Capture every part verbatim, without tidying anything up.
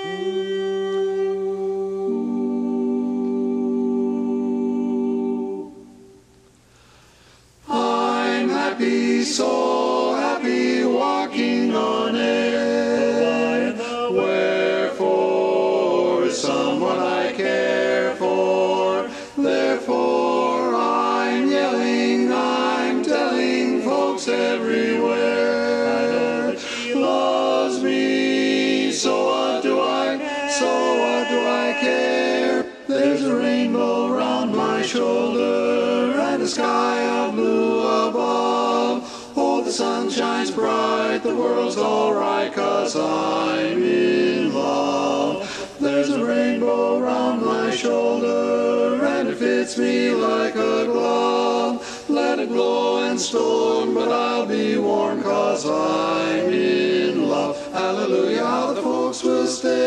I'm happy, so happy, walking on air. Wherefore, someone I care for. Therefore, I'm yelling, I'm telling folks everywhere. He loves me, so what do I, so what do I care? There's a rainbow round my shoulder and a sky of blue above. Oh, the sun shines bright, the world's alright, 'cause I'm in love. There's a rainbow round my shoulder and it fits me like a glove. Let it blow and storm, but I'll be warm, 'cause I'm in love. Hallelujah, how the folks will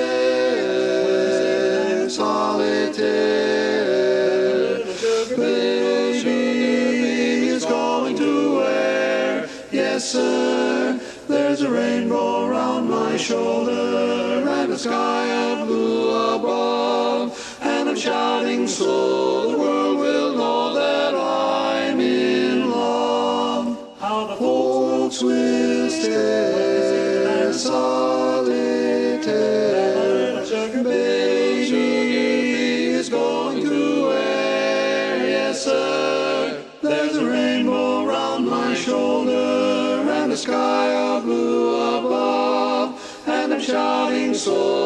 stare, solitaire. Baby is going to where? Yes, sir. There's a rainbow round my shoulder and a sky of blue above. And I'm shouting so the world will know that I'm in love. How the folks will stare, solitaire. Baby is going to where? Yes, sir. There's a rainbow round my shoulder and a sky of blue above. And I'm shouting so